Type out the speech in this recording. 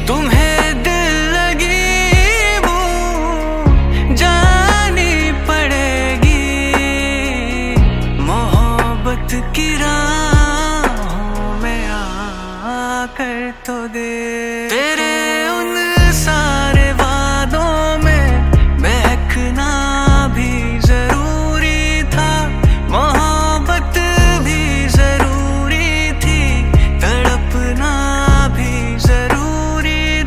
तुम्हें दिल लगी वो जानी पड़ेगी, मोहब्बत की राहों में आकर तो दे।